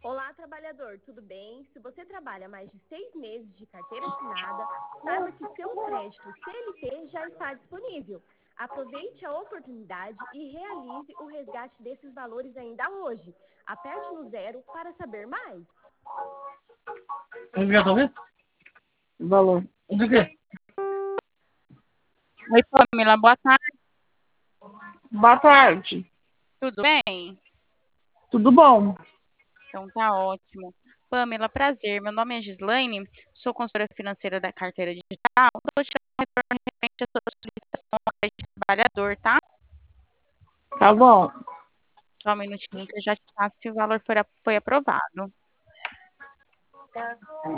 Olá, trabalhador, tudo bem? Se você trabalha mais de 6 meses de carteira assinada, saiba que seu crédito CLT já está disponível. Aproveite a oportunidade e realize o resgate desses valores ainda hoje. Aperte no 0 para saber mais. Resgatou o quê? Valor. Do quê? Oi, Pamela, boa tarde. Boa tarde. Tudo bem? Tudo bom? Então tá ótimo. Pamela, prazer. Meu nome é Gislaine, sou consultora financeira da Carteira Digital. Estou te dando um retorno referente à sua solicitação ao crédito de trabalhador, tá? Tá bom. Só um minutinho que eu já te passo se o valor foi aprovado.